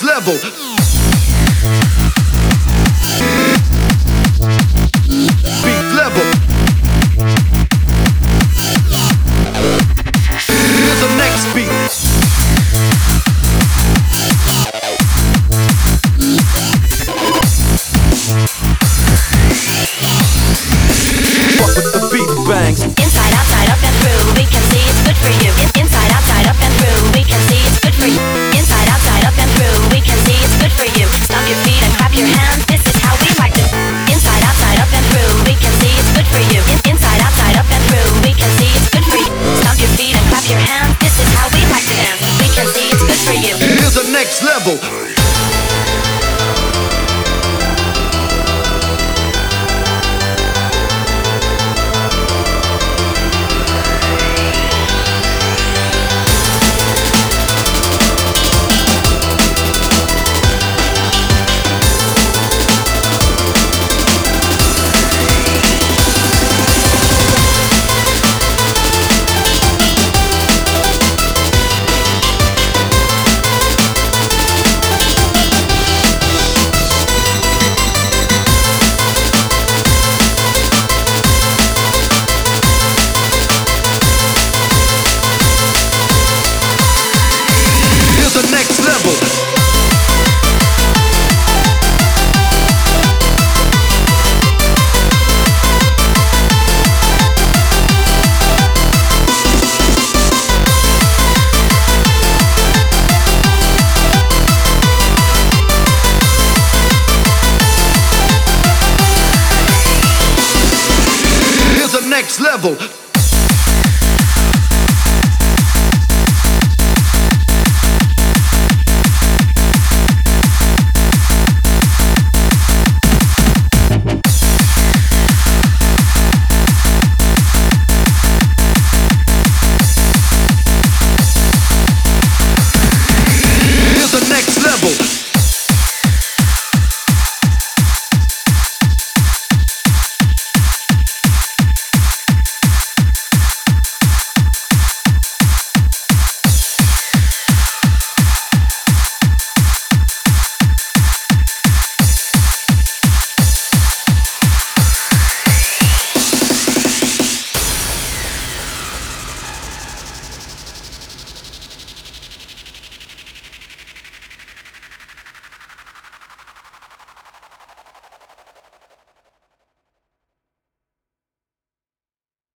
next level. Beat level. Here's the next beat. Fuck with the beat bangs. Inside, outside, up and through, we can see it's good for you. Inside, outside, up and through, we can see it's good for you. Inside, outside, up and through, we can see it's good for you. Stomp your feet and clap your hands, this is how we like it. Inside, outside, up and through, we can see it's good for you. Inside, outside, up and through, we can see it's good for you. Stomp your feet and clap your hands, this is how we like to dance. We can see it's good for you. Here's the next level. Next level.